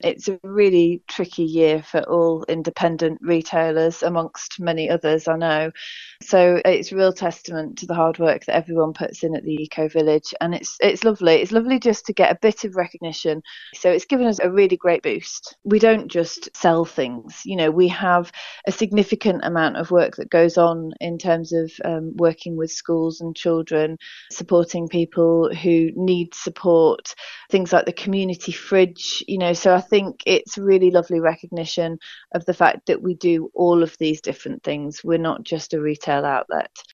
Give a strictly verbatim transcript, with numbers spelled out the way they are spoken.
it's a really tricky year for all independent retailers, amongst many others, I know. So it's a real testament to the hard work that everyone puts in at the Eco Village, and it's it's lovely. It's lovely just to get a bit of recognition. So it's given us a really great boost. We don't just sell things, you know, we have a significant amount of work that goes on in terms of um, working with schools and children, supporting people who need support, things like the community fridge, you know. So I think it's really lovely recognition of the fact that we do all of these different things. We're not just a retail outlet.